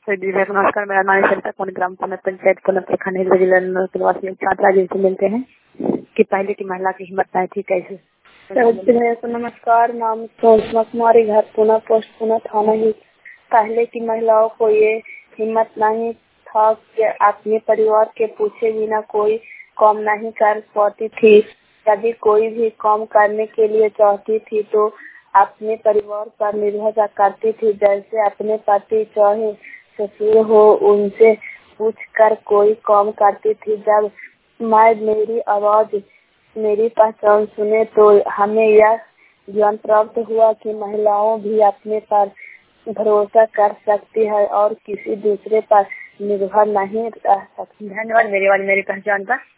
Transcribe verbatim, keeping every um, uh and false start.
जी नमस्कार, मेरा नाम सरिता कौन ग्राम पंचायत प्रखंड जिला निवासी छात्रा जिनसे मिलते हैं कि पहले की महिला की हिम्मत नहीं थी कैसे। तो नमस्कार, नाम सुषमा कुमारी, घर पुणे पोस्ट पुणे थाना ही। पहले की महिलाओं को ये हिम्मत नहीं था कि अपने परिवार के पूछे बिना कोई काम नहीं कर पाती थी। यदि कोई भी काम करने के लिए चाहती थी तो अपने परिवार पर निर्भर करती थी, जैसे अपने पति चाहे ससुर हो उनसे पूछ कर कोई काम करती थी। जब मैं मेरी आवाज मेरी पहचान सुने तो हमें यह ज्ञान प्राप्त हुआ कि महिलाओं भी अपने पर भरोसा कर सकती है और किसी दूसरे पर निर्भर नहीं रह सकती। धन्यवाद मेरी वाली मेरी पहचान पर।